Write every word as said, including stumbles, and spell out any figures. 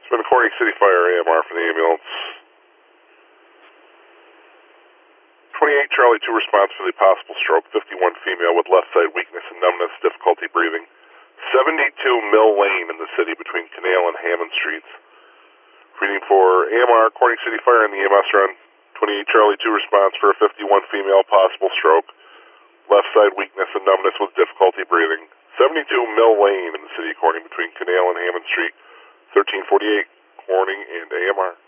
It's been a Corning City Fire A M R for the ambulance. twenty-eight Charlie two response for the possible stroke. fifty-one female with left side weakness and numbness, difficulty breathing. seventy-two Mill Lane in the city between Canal and Hammond Streets. Reading for A M R, Corning City Fire in the E M S run. twenty-eight Charlie two response for a fifty-one female possible stroke. Left side weakness and numbness with difficulty breathing. seventy-two Mill Lane in the city of Corning between Canal and Hammond Street. thirteen forty-eight, Corning and A M R.